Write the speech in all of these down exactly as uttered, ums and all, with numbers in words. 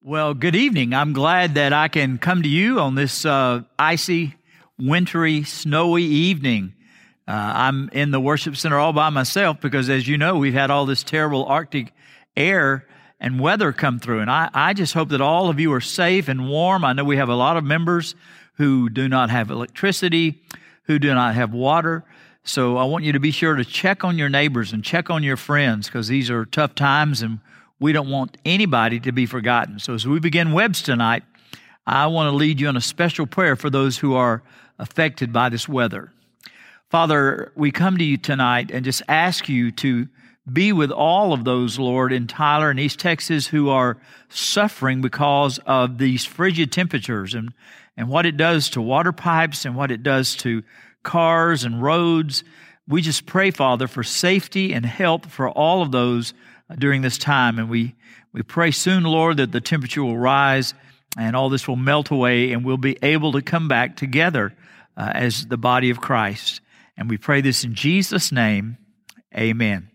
Well, good evening. I'm glad that I can come to you on this uh, icy, wintry, snowy evening. Uh, I'm in the worship center all by myself because, as you know, we've had all this terrible Arctic air and weather come through. And I, I just hope that all of you are safe and warm. I know we have a lot of members who do not have electricity, who do not have water. So I want you to be sure to check on your neighbors and check on your friends because these are tough times and we don't want anybody to be forgotten. So as we begin Webb's tonight, I want to lead you in a special prayer for those who are affected by this weather. Father, we come to you tonight and just ask you to be with all of those, Lord, in Tyler and East Texas who are suffering because of these frigid temperatures and, and what it does to water pipes and what it does to cars and roads. We just pray, Father, for safety and help for all of those during this time. And we, we pray soon, Lord, that the temperature will rise and all this will melt away and we'll be able to come back together uh, as the body of Christ. And we pray this in Jesus' name. Amen.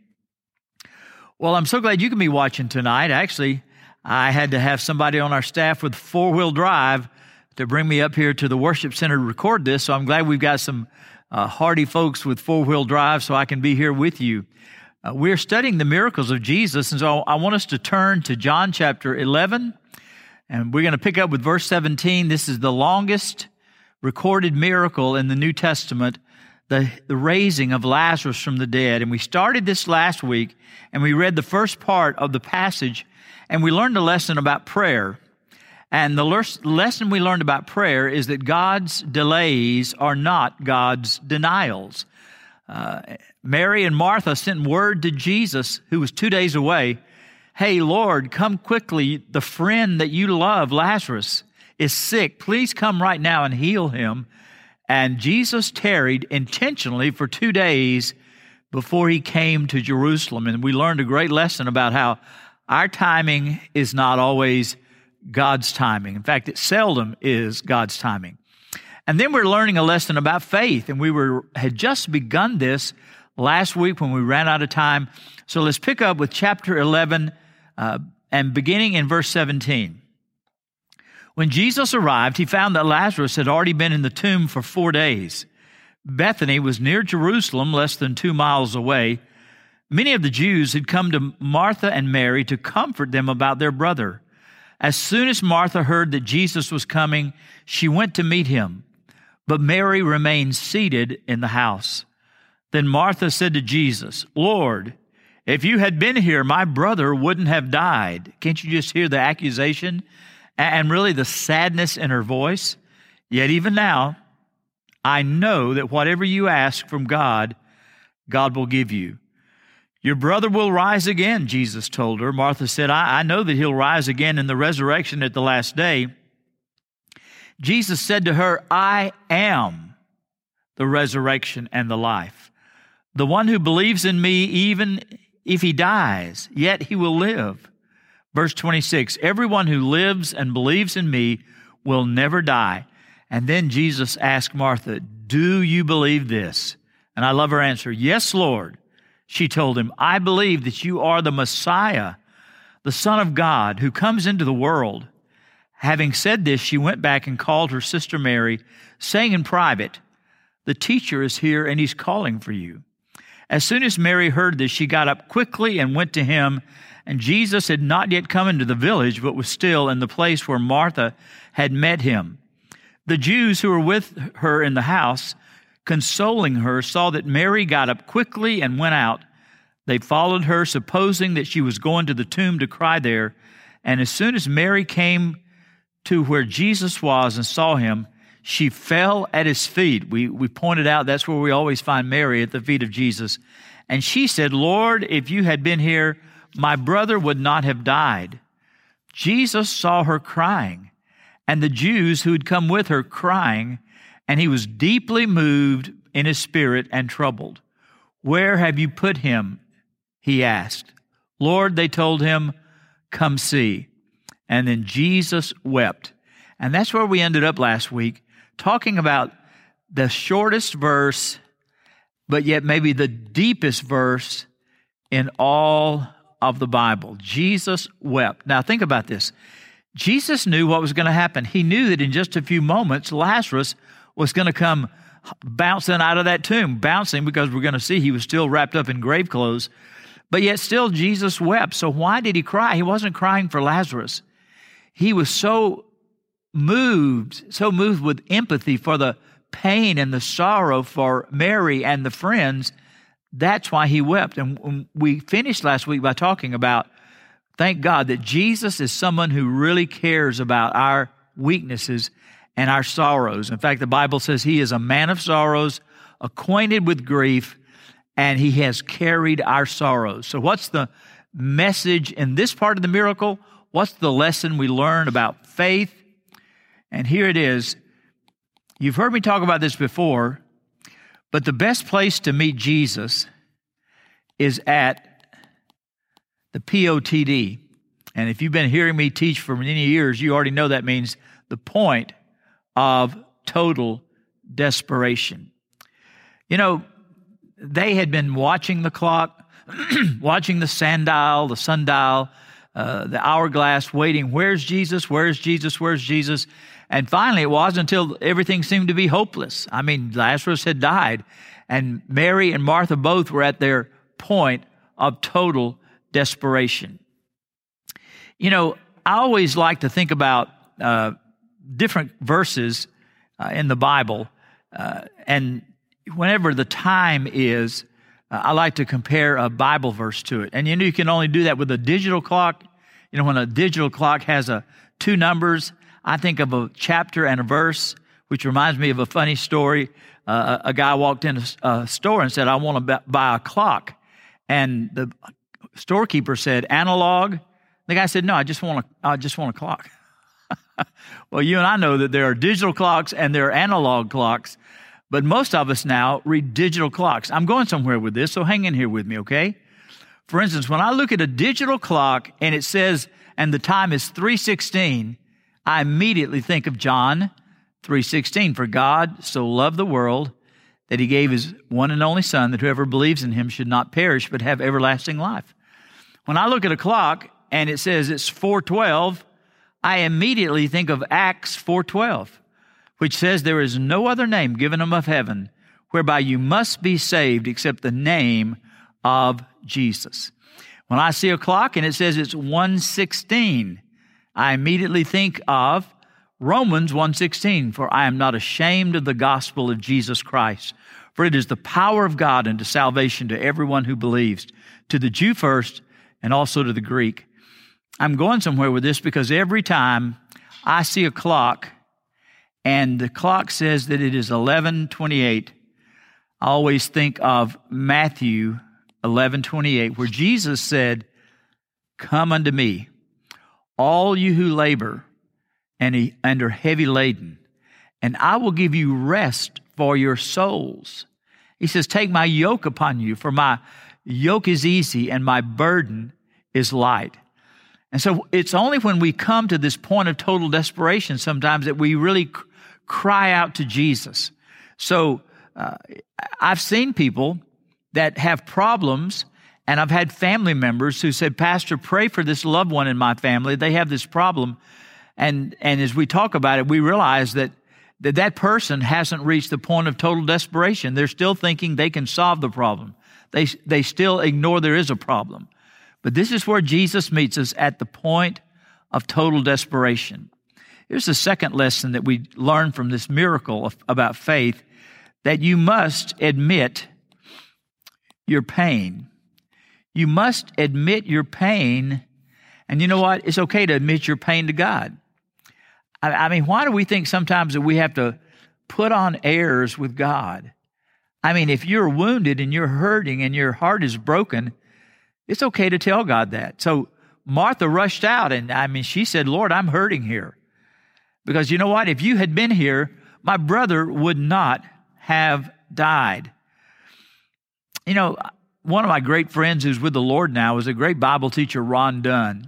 Well, I'm so glad you can be watching tonight. Actually, I had to have somebody on our staff with four-wheel drive to bring me up here to the worship center to record this. So I'm glad we've got some uh, hardy folks with four-wheel drive so I can be here with you. Uh, we're studying the miracles of Jesus, and so I want us to turn to John chapter eleven, and we're going to pick up with verse seventeen. This is the longest recorded miracle in the New Testament, the, the raising of Lazarus from the dead. And we started this last week, and we read the first part of the passage, and we learned a lesson about prayer. And the lesson we learned about prayer is that God's delays are not God's denials. Uh, Mary and Martha sent word to Jesus, who was two days away, "Hey, Lord, come quickly. The friend that you love, Lazarus, is sick. Please come right now and heal him." And Jesus tarried intentionally for two days before he came to Jerusalem. And we learned a great lesson about how our timing is not always God's timing. In fact, it seldom is God's timing. And then we're learning a lesson about faith, and we were had just begun this last week when we ran out of time. So let's pick up with chapter eleven uh, and beginning in verse seventeen. When Jesus arrived, he found that Lazarus had already been in the tomb for four days. Bethany was near Jerusalem, less than two miles away. Many of the Jews had come to Martha and Mary to comfort them about their brother. As soon as Martha heard that Jesus was coming, she went to meet him. But Mary remained seated in the house. Then Martha said to Jesus, "Lord, if you had been here, my brother wouldn't have died." Can't you just hear the accusation and really the sadness in her voice? "Yet even now, I know that whatever you ask from God, God will give you." "Your brother will rise again," Jesus told her. Martha said, I, I know that he'll rise again in the resurrection at the last day." Jesus said to her, "I am the resurrection and the life. The one who believes in me, even if he dies, yet he will live." Verse twenty-six, "Everyone who lives and believes in me will never die." And then Jesus asked Martha, "Do you believe this?" And I love her answer, "Yes, Lord." She told him, "I believe that you are the Messiah, the Son of God, who comes into the world." Having said this, she went back and called her sister Mary, saying in private, "The teacher is here and he's calling for you." As soon as Mary heard this, she got up quickly and went to him. And Jesus had not yet come into the village, but was still in the place where Martha had met him. The Jews who were with her in the house, consoling her, saw that Mary got up quickly and went out. They followed her, supposing that she was going to the tomb to cry there. And as soon as Mary came to where Jesus was and saw him, she fell at his feet. We, we pointed out that's where we always find Mary, at the feet of Jesus. And she said, "Lord, if you had been here, my brother would not have died." Jesus saw her crying, and the Jews who had come with her crying, and he was deeply moved in his spirit and troubled. "Where have you put him?" he asked. "Lord," they told him, "come see." And then Jesus wept. And that's where we ended up last week, talking about the shortest verse, but yet maybe the deepest verse in all of the Bible. Jesus wept. Now think about this. Jesus knew what was going to happen. He knew that in just a few moments, Lazarus was going to come bouncing out of that tomb, bouncing because we're going to see he was still wrapped up in grave clothes. But yet still Jesus wept. So why did he cry? He wasn't crying for Lazarus. He was so moved, so moved with empathy for the pain and the sorrow for Mary and the friends. That's why he wept. And we finished last week by talking about, thank God, that Jesus is someone who really cares about our weaknesses and our sorrows. In fact, the Bible says he is a man of sorrows, acquainted with grief, and he has carried our sorrows. So what's the message in this part of the miracle? What's the lesson we learn about faith? And here it is. You've heard me talk about this before, but the best place to meet Jesus is at the P O T D. And if you've been hearing me teach for many years, you already know that means the point of total desperation. You know, they had been watching the clock, watching the sundial, the sundial, uh, the hourglass, waiting, where's Jesus, where's Jesus, where's Jesus? And finally, it wasn't until everything seemed to be hopeless. I mean, Lazarus had died, and Mary and Martha both were at their point of total desperation. You know, I always like to think about uh, different verses uh, in the Bible, uh, and whenever the time is, uh, I like to compare a Bible verse to it. And you know, you can only do that with a digital clock. You know, when a digital clock has a two numbers, I think of a chapter and a verse, which reminds me of a funny story. Uh, a guy walked in a, a store and said, I want to buy a clock. And the storekeeper said, analog? The guy said, no, I just want a, I just want a clock. Well, you and I know that there are digital clocks and there are analog clocks, but most of us now read digital clocks. I'm going somewhere with this, so hang in here with me, okay? For instance, when I look at a digital clock and it says, and the time is three sixteen, I immediately think of John three sixteen. For God so loved the world that he gave his one and only Son, that whoever believes in him should not perish but have everlasting life. When I look at a clock and it says it's four twelve, I immediately think of Acts four twelve, which says there is no other name given above heaven whereby you must be saved except the name of Jesus. When I see a clock and it says it's one sixteen, I immediately think of Romans one sixteen, for I am not ashamed of the gospel of Jesus Christ, for it is the power of God unto salvation to everyone who believes, to the Jew first and also to the Greek. I'm going somewhere with this because every time I see a clock and the clock says that it is eleven twenty-eight, I always think of Matthew eleven twenty-eight, where Jesus said, come unto me, all you who labor and are heavy laden, and I will give you rest for your souls. He says, take my yoke upon you, for my yoke is easy and my burden is light. And so it's only when we come to this point of total desperation sometimes that we really c- cry out to Jesus. So uh, I've seen people that have problems, and I've had family members who said, Pastor, pray for this loved one in my family. They have this problem. And and as we talk about it, we realize that that, that person hasn't reached the point of total desperation. They're still thinking they can solve the problem. They, they still ignore there is a problem. But this is where Jesus meets us at the point of total desperation. Here's the second lesson that we learn from this miracle of, about faith, that you must admit your pain. You must admit your pain. And you know what? It's okay to admit your pain to God. I, I mean, why do we think sometimes that we have to put on airs with God? I mean, if you're wounded and you're hurting and your heart is broken, it's okay to tell God that. So Martha rushed out, and I mean, she said, Lord, I'm hurting here. Because you know what? If you had been here, my brother would not have died. You know, one of my great friends who's with the Lord now is a great Bible teacher, Ron Dunn.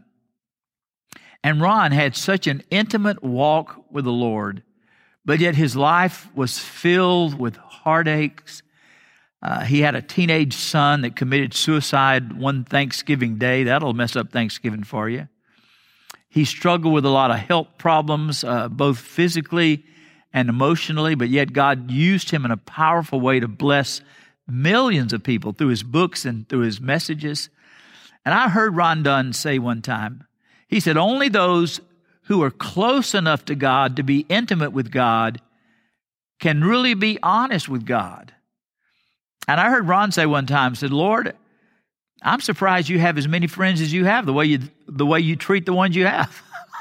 And Ron had such an intimate walk with the Lord, but yet his life was filled with heartaches. Uh, he had a teenage son that committed suicide one Thanksgiving day. That'll mess up Thanksgiving for you. He struggled with a lot of health problems, uh, both physically and emotionally, but yet God used him in a powerful way to bless millions of people through his books and through his messages. And I heard Ron Dunn say one time, he said, only those who are close enough to God to be intimate with God can really be honest with God. And I heard Ron say one time, said, Lord, I'm surprised you have as many friends as you have, the way you the way you treat the ones you have.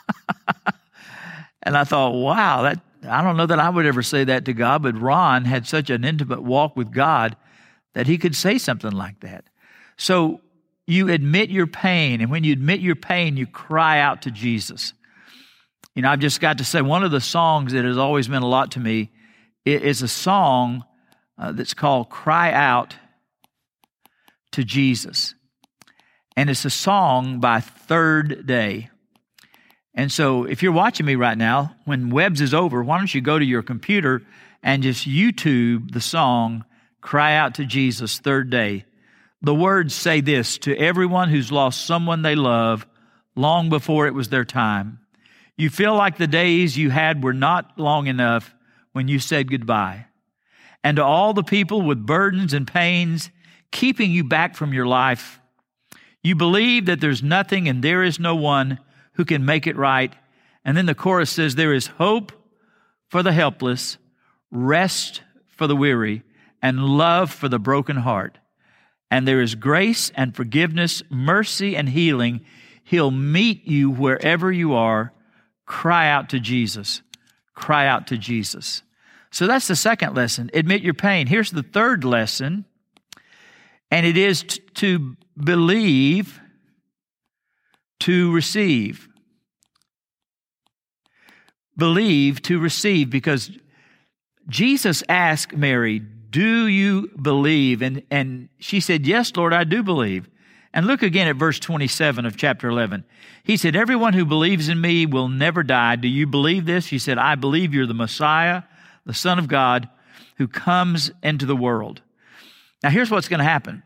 And I thought, wow, that I don't know that I would ever say that to God, but Ron had such an intimate walk with God that he could say something like that. So you admit your pain, and when you admit your pain, you cry out to Jesus. You know, I've just got to say, one of the songs that has always meant a lot to me is a song uh, that's called Cry Out to Jesus. And it's a song by Third Day. And so if you're watching me right now, when Webbs is over, why don't you go to your computer and just YouTube the song, Cry Out to Jesus, Third Day. The words say this: to everyone who's lost someone they love long before it was their time. You feel like the days you had were not long enough when you said goodbye. And to all the people with burdens and pains keeping you back from your life, you believe that there's nothing and there is no one who can make it right. And then the chorus says, there is hope for the helpless, rest for the weary, and love for the broken heart. And there is grace and forgiveness, mercy and healing. He'll meet you wherever you are. Cry out to Jesus. Cry out to Jesus. So that's the second lesson. Admit your pain. Here's the third lesson, and it is t- to believe, to receive. Believe to receive, because Jesus asked Mary, do you believe? And, and she said, yes, Lord, I do believe. And look again at verse twenty-seven of chapter eleven. He said, everyone who believes in me will never die. Do you believe this? She said, I believe you're the Messiah, the Son of God, who comes into the world. Now here's what's going to happen.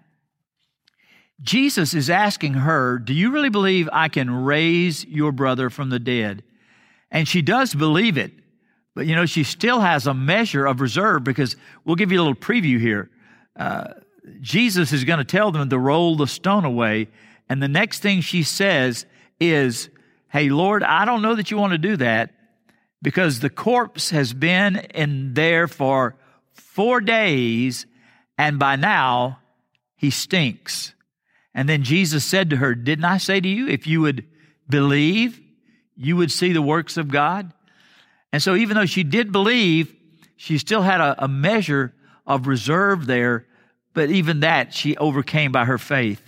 Jesus is asking her, do you really believe I can raise your brother from the dead? And she does believe it. But, you know, she still has a measure of reserve, because we'll give you a little preview here. Uh, Jesus is going to tell them to roll the stone away. And the next thing she says is, hey, Lord, I don't know that you want to do that, because the corpse has been in there for four days, and by now he stinks. And then Jesus said to her, didn't I say to you, if you would believe, you would see the works of God? And so even though she did believe, she still had a, a measure of reserve there, but even that she overcame by her faith.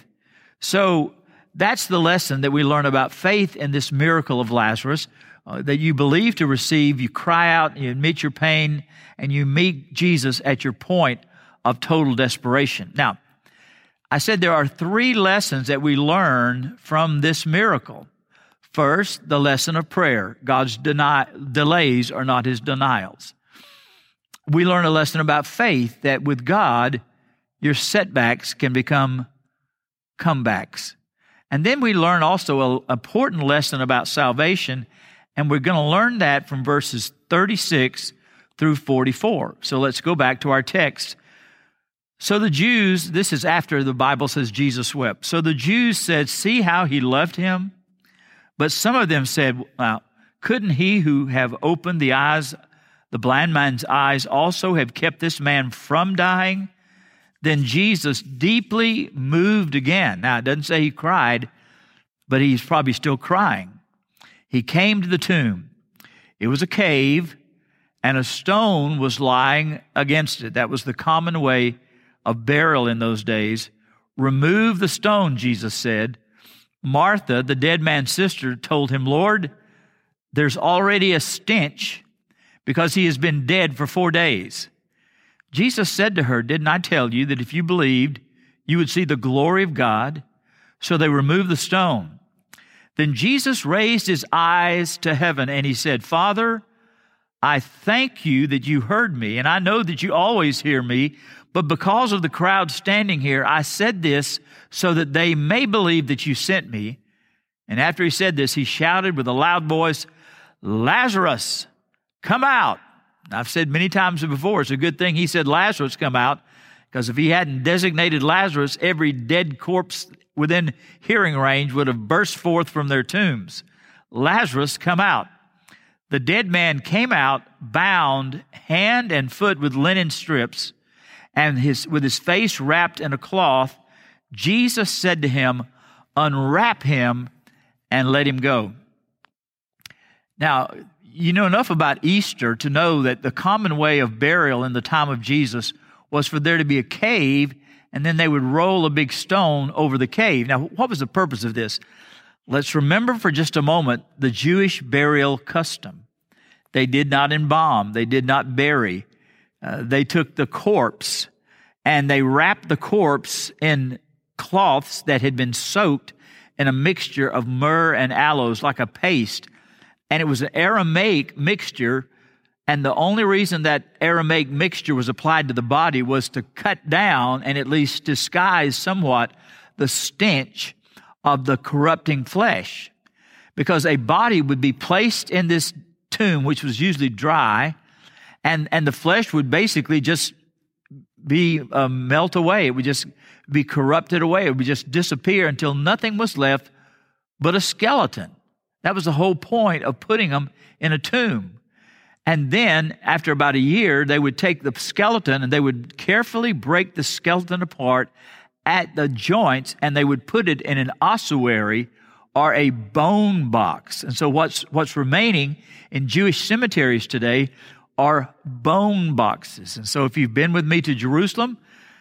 So that's the lesson that we learn about faith in this miracle of Lazarus, uh, that you believe to receive, you cry out, you admit your pain, and you meet Jesus at your point of total desperation. Now, I said there are three lessons that we learn from this miracle. First, the lesson of prayer. God's deny, delays are not his denials. We learn a lesson about faith, that with God, your setbacks can become comebacks. And then we learn also an important lesson about salvation, and we're going to learn that from verses thirty-six through forty-four. So let's go back to our text. So the Jews, this is after the Bible says Jesus wept. So the Jews said, see how he loved him? But some of them said, well, couldn't he who have opened the eyes, the blind man's eyes, also have kept this man from dying? Then Jesus, deeply moved again. Now, it doesn't say he cried, but he's probably still crying. He came to the tomb. It was a cave, and a stone was lying against it. That was the common way of burial in those days. Remove the stone, Jesus said. Martha, the dead man's sister, told him, Lord, there's already a stench because he has been dead for four days. Jesus said to her, didn't I tell you that if you believed, you would see the glory of God? So they removed the stone. Then Jesus raised his eyes to heaven and he said, Father, I thank you that you heard me, and I know that you always hear me, but because of the crowd standing here, I said this so that they may believe that you sent me. And after he said this, he shouted with a loud voice, Lazarus, come out. I've said many times before, it's a good thing he said Lazarus come out, because if he hadn't designated Lazarus, every dead corpse within hearing range would have burst forth from their tombs. Lazarus, come out. The dead man came out, bound hand and foot with linen strips, and his, with his face wrapped in a cloth. Jesus said to him, unwrap him and let him go. Now, you know enough about Easter to know that the common way of burial in the time of Jesus was for there to be a cave, and then they would roll a big stone over the cave. Now, what was the purpose of this? Let's remember for just a moment the Jewish burial custom. They did not embalm. They did not bury. Uh, they took the corpse and they wrapped the corpse in cloths that had been soaked in a mixture of myrrh and aloes, like a paste. And it was an Aramaic mixture, and the only reason that Aramaic mixture was applied to the body was to cut down and at least disguise somewhat the stench of the corrupting flesh. Because a body would be placed in this tomb, which was usually dry, and, and the flesh would basically just be uh, melt away. It would just be corrupted away. It would just disappear until nothing was left but a skeleton. That was the whole point of putting them in a tomb. And then, after about a year, they would take the skeleton and they would carefully break the skeleton apart at the joints, and they would put it in an ossuary or a bone box. And so what's, what's remaining in Jewish cemeteries today are bone boxes. And so if you've been with me to Jerusalem,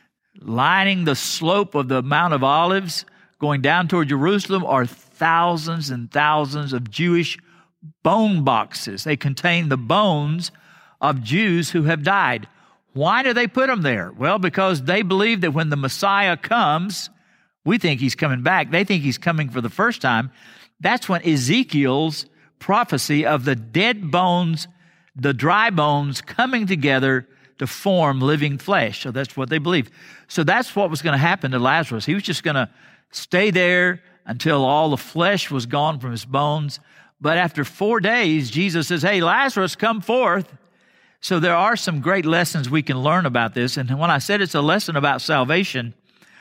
lining the slope of the Mount of Olives, going down toward Jerusalem, are thousands and thousands of Jewish bone boxes. They contain the bones of Jews who have died. Why do they put them there? Well, because they believe that when the Messiah comes, we think he's coming back. They think he's coming for the first time. That's when Ezekiel's prophecy of the dead bones, the dry bones coming together to form living flesh. So that's what they believe. So that's what was going to happen to Lazarus. He was just going to stay there until all the flesh was gone from his bones. But after four days, Jesus says, hey, Lazarus, come forth. So there are some great lessons we can learn about this. And when I said it's a lesson about salvation,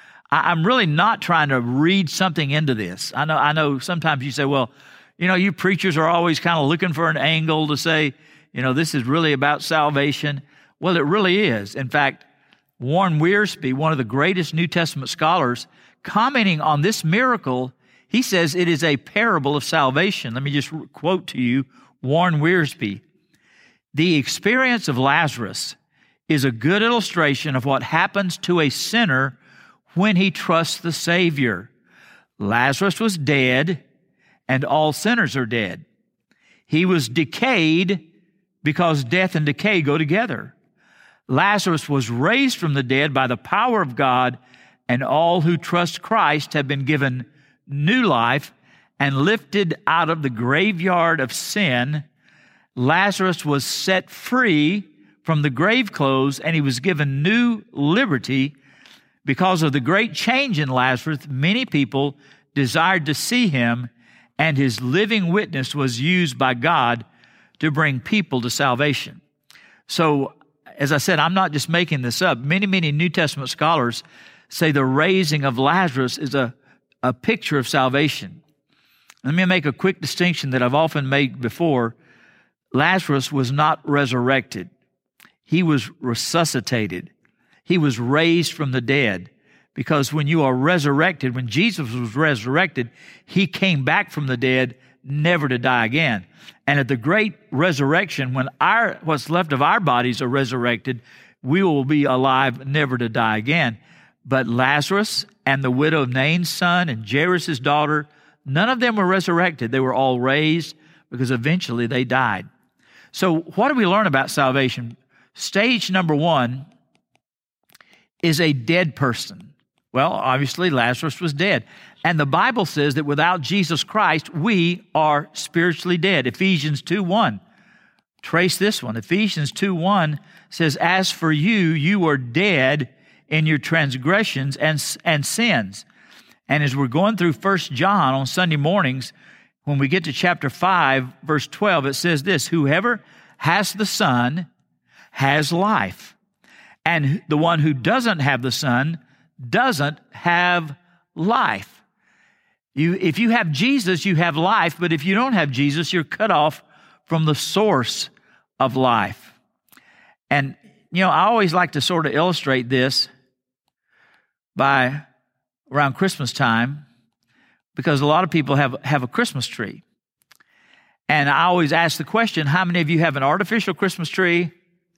I'm really not trying to read something into this. I know, I know sometimes you say, well, you know, you preachers are always kind of looking for an angle to say, you know, this is really about salvation. Well, it really is. In fact, Warren Wiersbe, one of the greatest New Testament scholars, commenting on this miracle, he says it is a parable of salvation. Let me just quote to you Warren Wiersbe. The experience of Lazarus is a good illustration of what happens to a sinner when he trusts the Savior. Lazarus was dead, and all sinners are dead. He was decayed because death and decay go together. Lazarus was raised from the dead by the power of God, and all who trust Christ have been given new life and lifted out of the graveyard of sin. Lazarus was set free from the grave clothes, and he was given new liberty. Because of the great change in Lazarus, many people desired to see him, and his living witness was used by God to bring people to salvation. So, as I said, I'm not just making this up. Many, many New Testament scholars say the raising of Lazarus is a, a picture of salvation. Let me make a quick distinction that I've often made before. Lazarus was not resurrected. He was resuscitated. He was raised from the dead, because when you are resurrected, when Jesus was resurrected, he came back from the dead, never to die again. And at the great resurrection, when our what's left of our bodies are resurrected, we will be alive, never to die again. But Lazarus and the widow of Nain's son and Jairus' daughter, none of them were resurrected. They were all raised because eventually they died. So what do we learn about salvation? Stage number one is a dead person. Well, obviously Lazarus was dead. And the Bible says that without Jesus Christ, we are spiritually dead. Ephesians two one. Trace this one. Ephesians two one says, as for you, you are dead in your transgressions and, and sins. And as we're going through First John on Sunday mornings, when we get to chapter five, verse twelve, it says this, whoever has the Son has life, and the one who doesn't have the Son doesn't have life. You, if you have Jesus, you have life, but if you don't have Jesus, you're cut off from the source of life. And, you know, I always like to sort of illustrate this by around Christmas time, because a lot of people have, have a Christmas tree. And I always ask the question, how many of you have an artificial Christmas tree?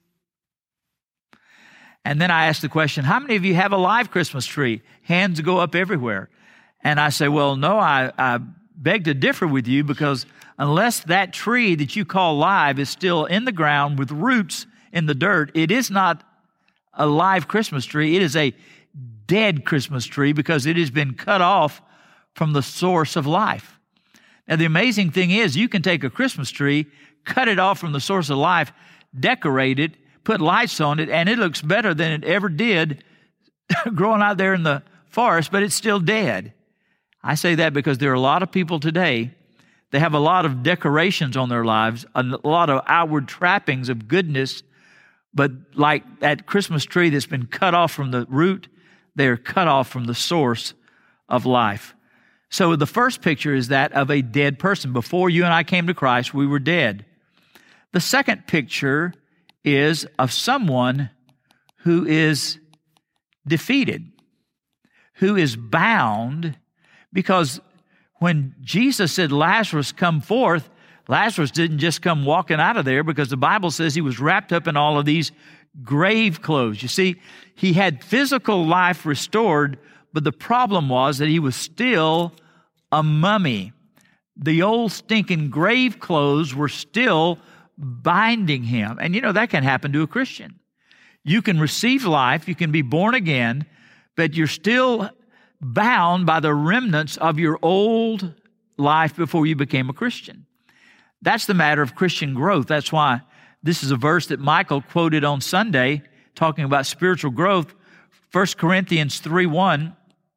And then I ask the question, how many of you have a live Christmas tree? Hands go up everywhere. And I say, well, no, I, I beg to differ with you, because unless that tree that you call live is still in the ground with roots in the dirt, it is not a live Christmas tree. It is a dead Christmas tree, because it has been cut off from the source of life. Now, the amazing thing is you can take a Christmas tree, cut it off from the source of life, decorate it, put lights on it, and it looks better than it ever did growing out there in the forest, but it's still dead. I say that because there are a lot of people today, they have a lot of decorations on their lives, a lot of outward trappings of goodness, but like that Christmas tree that's been cut off from the root, they are cut off from the source of life. So the first picture is that of a dead person. Before you and I came to Christ, we were dead. The second picture is of someone who is defeated, who is bound, because when Jesus said, Lazarus, come forth, Lazarus didn't just come walking out of there, because the Bible says he was wrapped up in all of these grave clothes. You see, he had physical life restored, but the problem was that he was still a mummy. The old stinking grave clothes were still binding him. And you know, that can happen to a Christian. You can receive life, you can be born again, but you're still bound by the remnants of your old life before you became a Christian. That's the matter of Christian growth. That's why this is a verse that Michael quoted on Sunday, talking about spiritual growth. First Corinthians three one,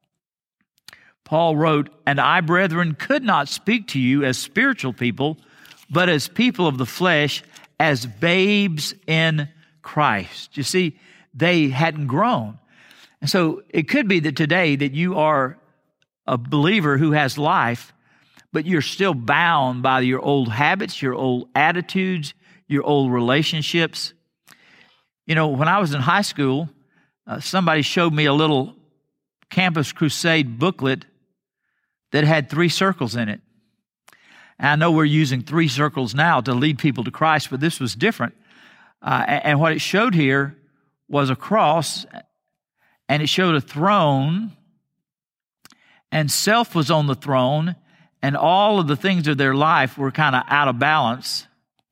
Paul wrote, and I, brethren, could not speak to you as spiritual people, but as people of the flesh, as babes in Christ. You see, they hadn't grown. And so it could be that today that you are a believer who has life, but you're still bound by your old habits, your old attitudes, your old relationships. You know, when I was in high school, uh, somebody showed me a little Campus Crusade booklet that had three circles in it. And I know we're using three circles now to lead people to Christ, but this was different. Uh, and what it showed here was a cross, and it showed a throne, and self was on the throne, and all of the things of their life were kind of out of balance.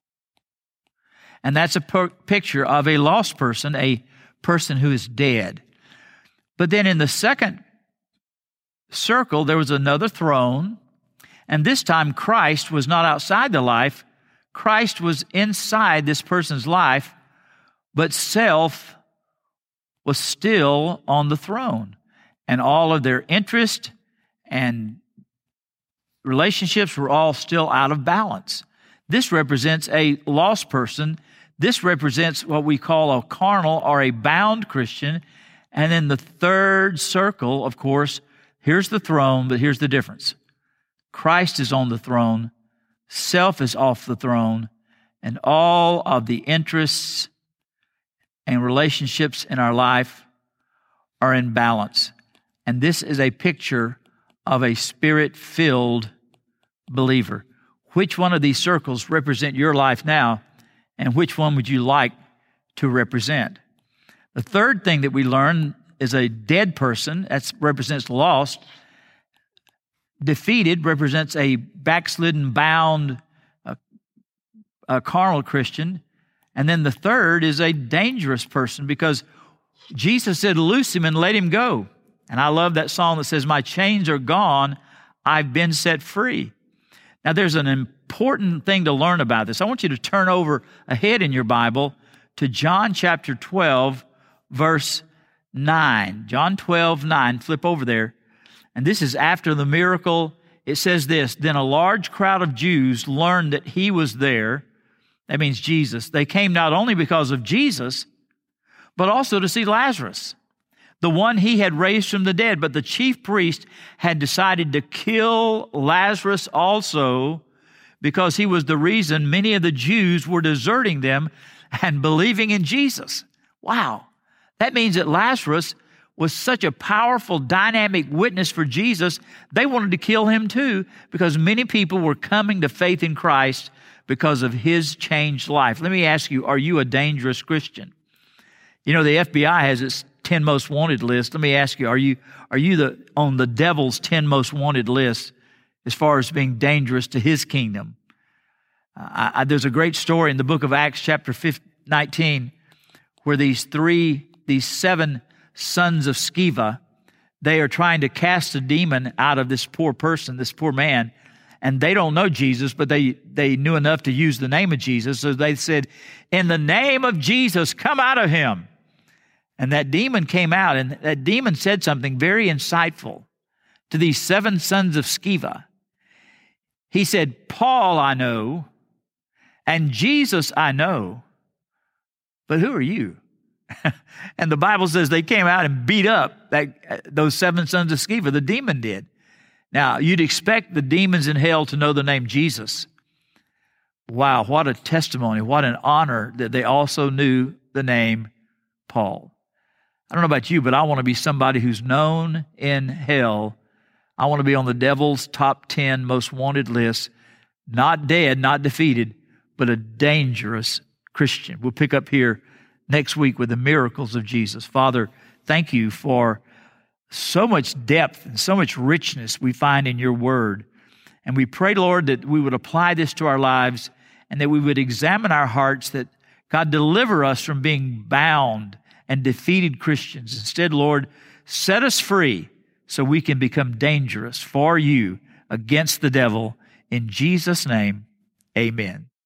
And that's a per- picture of a lost person, a person who is dead. But then in the second circle, there was another throne, and this time Christ was not outside the life. Christ was inside this person's life, but self was still on the throne. And all of their interest and relationships were all still out of balance. This represents a lost person. This represents what we call a carnal or a bound Christian. And then the third circle, of course, here's the throne, but here's the difference. Christ is on the throne, self is off the throne, and all of the interests and relationships in our life are in balance. And this is a picture of a spirit-filled believer. Which one of these circles represent your life now, and which one would you like to represent? The third thing that we learn is a dead person. That represents lost. Defeated represents a backslidden, bound, uh, a carnal Christian. And then the third is a dangerous person, because Jesus said, loose him and let him go. And I love that song that says, my chains are gone, I've been set free. Now, there's an important thing to learn about this. I want you to turn over ahead in your Bible to John chapter twelve, verse nine. John twelve, nine. Flip over there. And this is after the miracle. It says this, then a large crowd of Jews learned that he was there. That means Jesus. They came not only because of Jesus, but also to see Lazarus, the one he had raised from the dead. But the chief priest had decided to kill Lazarus also, because he was the reason many of the Jews were deserting them and believing in Jesus. Wow. That means that Lazarus was such a powerful, dynamic witness for Jesus, they wanted to kill him too, because many people were coming to faith in Christ because of his changed life. Let me ask you, are you a dangerous Christian? You know, the F B I has its ten most wanted list. Let me ask you, are you are you the on the devil's ten most wanted list as far as being dangerous to his kingdom? Uh, I, I, there's a great story in the book of Acts chapter nineteen where these three, these seven sons of Sceva, they are trying to cast a demon out of this poor person, this poor man, and they don't know Jesus, but they, they knew enough to use the name of Jesus. So they said, in the name of Jesus, come out of him. And that demon came out, and that demon said something very insightful to these seven sons of Sceva. He said, Paul I know, and Jesus I know, but who are you? And the Bible says they came out and beat up that, those seven sons of Sceva. The demon did. Now, you'd expect the demons in hell to know the name Jesus. Wow, what a testimony, what an honor that they also knew the name Paul. I don't know about you, but I want to be somebody who's known in hell. I want to be on the devil's top ten most wanted list, not dead, not defeated, but a dangerous Christian. We'll pick up here next week with the miracles of Jesus. Father, thank you for so much depth and so much richness we find in your word. And we pray, Lord, that we would apply this to our lives and that we would examine our hearts, that God deliver us from being bound and defeated Christians. Instead, Lord, set us free so we can become dangerous for you against the devil. In Jesus' name, amen.